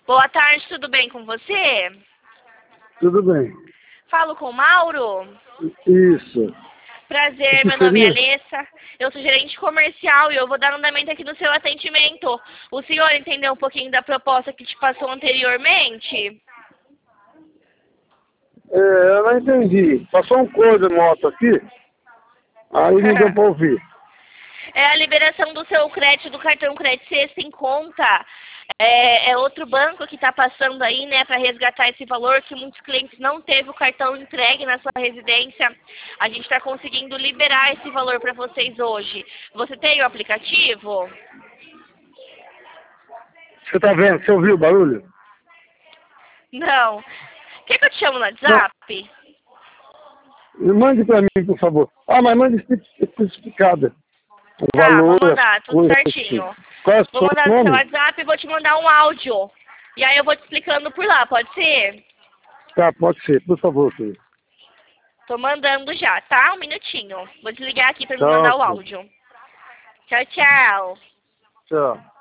Boa tarde, tudo bem com você? Tudo bem. Falo com o Mauro? Isso. Prazer, Que meu nome é seria? Alessa, eu sou gerente comercial e eu veu dar andamento aqui no seu atendimento. O senhor entendeu um pouquinho da proposta que te passou anteriormente? Eu não entendi. Passou um cor de moto aqui, aí não deu para ouvir. É a liberação do seu crédito, do cartão crédito sexta em conta. É outro banco que está passando aí, né, para resgatar esse valor que muitos clientes não teve o cartão entregue na sua residência. A gente está conseguindo liberar esse valor para vocês hoje. Você tem o aplicativo? Você tá vendo? Você ouviu o barulho? Não. Quer que eu te chamo no Não. WhatsApp? Mande para mim, por favor. Mas mande especificada. O Tá, vou valor, mandar, as tudo coisas. certinho. Qual é o Vou seu mandar no seu nome? WhatsApp e vou te mandar um áudio. E aí eu vou te explicando por lá, pode ser? Tá, pode ser. Por favor, filho. Tô mandando já, tá? Um minutinho. Vou desligar aqui pra me Tchau, mandar o filho. áudio. Tchau, tchau. Tchau.